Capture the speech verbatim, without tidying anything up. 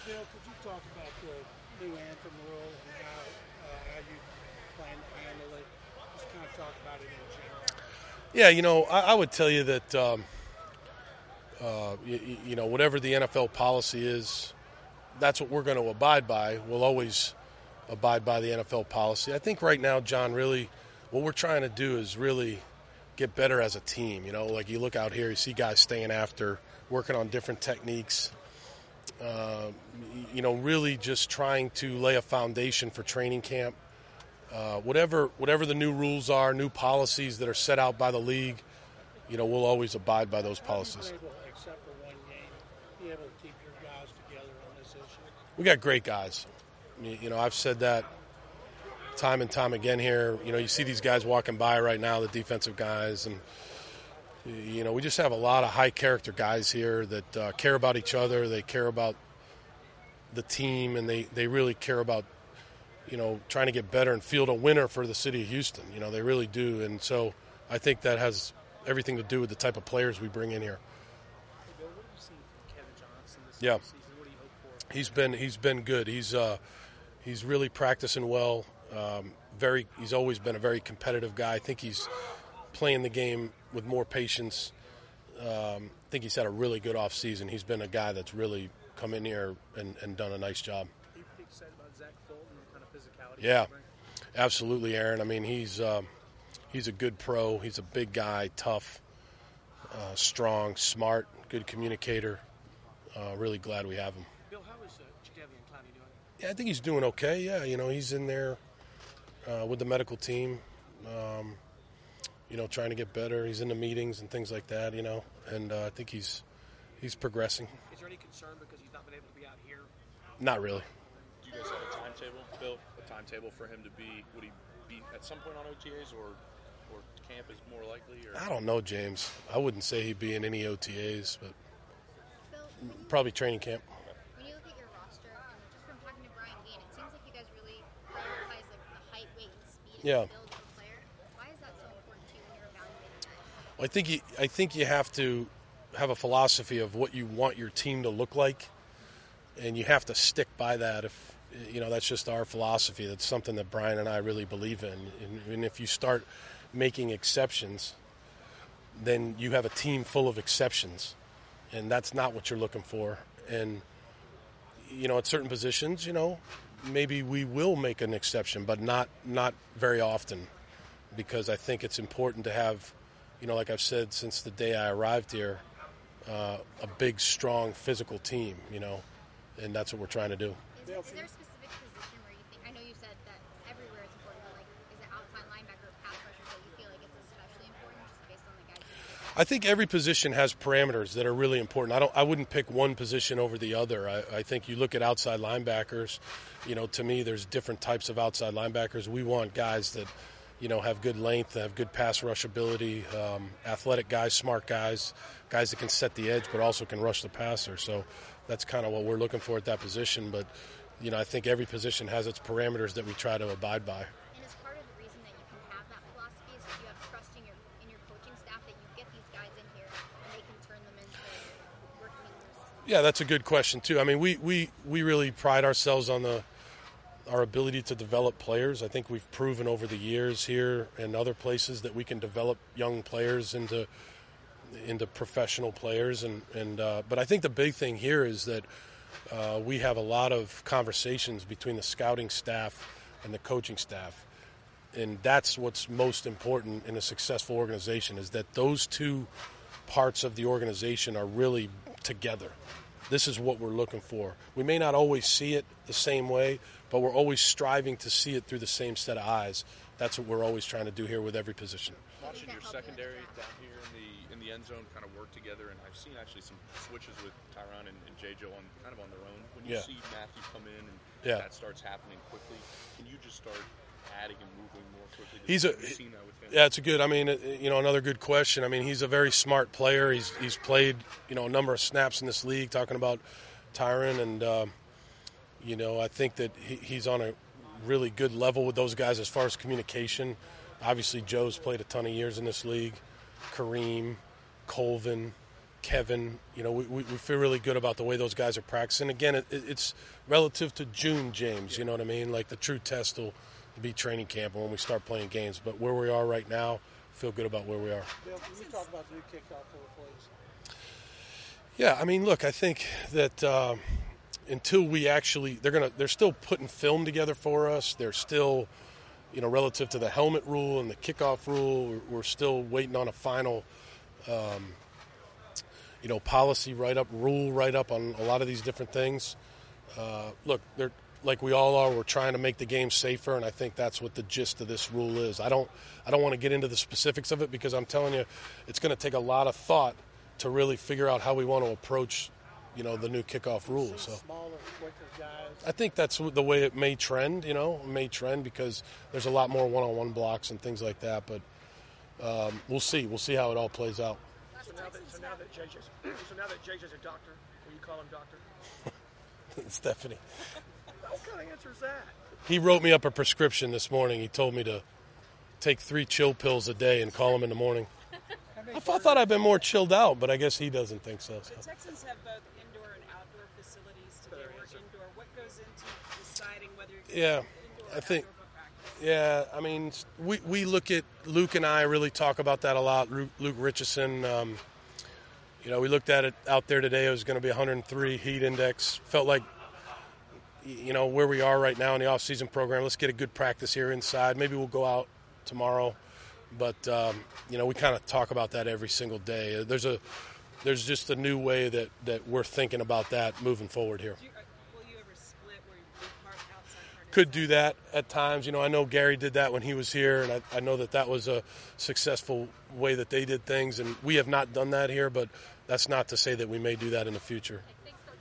Bill, could you talk about the new anthem rule and how uh, how you plan to handle it? Just kind of talk about it in general. Yeah, you know, I, I would tell you that, um, uh, you, you know, whatever the N F L policy is, that's what we're going to abide by. We'll always abide by the N F L policy. I think right now, John, really what we're trying to do is really get better as a team. You know, like you look out here, you see guys staying after, working on different techniques. Uh, you know, really just trying to lay a foundation for training camp. Uh, whatever whatever the new rules are, new policies that are set out by the league, you know, we'll always abide by those policies. How are you able, except for one game, be able to keep your guys together on this issue? We got great guys. You know, I've said that time and time again here. You know, you see these guys walking by right now, the defensive guys, and you know, we just have a lot of high-character guys here that uh, care about each other. They care about the team, and they, they really care about, you know, trying to get better and field a winner for the city of Houston. You know, they really do. And so I think that has everything to do with the type of players we bring in here. Hey Bill, what have you seen from Kevin Johnson this Yeah. season? What do you hope for? He's been he's been good. He's uh, he's really practicing well. Um, very he's always been a very competitive guy. I think he's playing the game with more patience. Um, I think he's had a really good off season. He's been a guy that's really come in here and, and done a nice job. Are you pretty excited about Zach Fulton and the kind of physicality? Yeah, he's bringing? absolutely, Aaron. I mean, he's um, he's a good pro. He's a big guy, tough, uh, strong, smart, good communicator. Uh, really glad we have him. Bill, how is uh, Jadeveon Clowney doing? Yeah, I think he's doing okay. Yeah, you know, he's in there uh, with the medical team, um, you know, trying to get better. He's in the meetings and things like that, you know, and uh, I think he's he's progressing. Is there any concern because he's not been able to be out here? Not really. Do you guys have a timetable, Bill? A timetable for him to be? Would he be at some point on O T As, or or camp is more likely? Or I don't know, James. I wouldn't say he'd be in any O T As, but Bill, when you, probably training camp. when you look at your roster, and just from talking to Brian Gain, it seems like you guys really prioritize like the height, weight, and speed Yeah. and build of a player. Why is that so important to you when you're evaluating that? I think you, I think you have to have a philosophy of what you want your team to look like, and you have to stick by that. If you know, that's just our philosophy. That's something that Brian and I really believe in. And, and if you start making exceptions, then you have a team full of exceptions, and that's not what you're looking for. And you know, at certain positions, you know, maybe we will make an exception, but not not very often, because I think it's important to have, you know, like I've said since the day I arrived here, uh, a big, strong, physical team, you know, and that's what we're trying to do. Is, it, is there a specific position where you think? I know you said that everywhere is important, but like, is it outside linebacker or pass rushers that you feel like it's especially important, just based on the guys? You pick? I think every position has parameters that are really important. I don't. I wouldn't pick one position over the other. I, I think you look at outside linebackers. You know, to me, there's different types of outside linebackers. We want guys that, you know, have good length, have good pass rush ability, um, athletic guys, smart guys, guys that can set the edge, but also can rush the passer. So that's kind of what we're looking for at that position. But you know, I think every position has its parameters that we try to abide by. And is part of the reason that you can have that philosophy is because you have trust in your in your coaching staff that you get these guys in here and they can turn them into working in your system. Yeah, that's a good question too. I mean, we, we, we really pride ourselves on the our ability to develop players. I think we've proven over the years here and other places that we can develop young players into into professional players. And and uh, but I think the big thing here is that uh, we have a lot of conversations between the scouting staff and the coaching staff, and that's what's most important in a successful organization, is that those two parts of the organization are really together. This is what we're looking for. We may not always see it the same way, but we're always striving to see it through the same set of eyes. That's what we're always trying to do here with every position. watching your secondary down here in the in the end zone kind of work together, and I've seen actually some switches with Tyron and, and J. Joe on kind of on their own. When you Yeah. see Matthew come in and Yeah. that starts happening quickly, can you just start adding and moving more quickly? He's a- Have you seen that with him? Yeah, it's a good. I mean, uh, you know, another good question. I mean, he's a very smart player. He's he's played, you know, a number of snaps in this league. Talking about Tyron, and um, you know, I think that he, he's on a really good level with those guys as far as communication. Obviously, Joe's played a ton of years in this league. Kareem, Colvin, Kevin. You know, we, we we feel really good about the way those guys are practicing. Again, it, it's relative to June, James. You know what I mean? Like the true test will be training camp when we start playing games. But where we are right now, feel good about where we are. Bill, can you talk about the new kickoff rule, please? Yeah, I mean, look, I think that uh, until we actually, they're gonna, they're still putting film together for us. They're still, you know, relative to the helmet rule and the kickoff rule, we're, we're still waiting on a final, um, you know, policy write-up, rule write-up on a lot of these different things. Uh, look, they're like we all are. We're trying to make the game safer, and I think that's what the gist of this rule is. I don't, I don't want to get into the specifics of it because I'm telling you, it's going to take a lot of thought to really figure out how we want to approach, you know, the new kickoff rule. So Smaller, quicker guys. I think that's the way it may trend, you know, may trend because there's a lot more one-on-one blocks and things like that. But um, we'll see. We'll see how it all plays out. So now that so now that J J's so now that J J's a doctor, will you call him doctor? Stephanie. What kind of answer is that? He wrote me up a prescription this morning. He told me to take three chill pills a day and call him in the morning. I thought I'd been more chilled out, but I guess he doesn't think so. so. The Texans have both indoor and outdoor facilities today. Or indoor. What goes into deciding whether you're Yeah, going to indoor I think. or practice? Yeah, I mean, we we look at Luke and I really talk about that a lot. Luke, Luke Richardson, um, you know, we looked at it out there today. It was going to be one hundred three heat index. Felt like, you know, where we are right now in the off-season program. Let's get a good practice here inside. Maybe we'll go out tomorrow. But, um, you know, we kind of talk about that every single day. There's a, there's just a new way that, that we're thinking about that moving forward here. Do you, uh, will you ever split where you do part outside, part Could inside? do that at times. You know, I know Gary did that when he was here, and I, I know that that was a successful way that they did things. And we have not done that here, but that's not to say that we may do that in the future.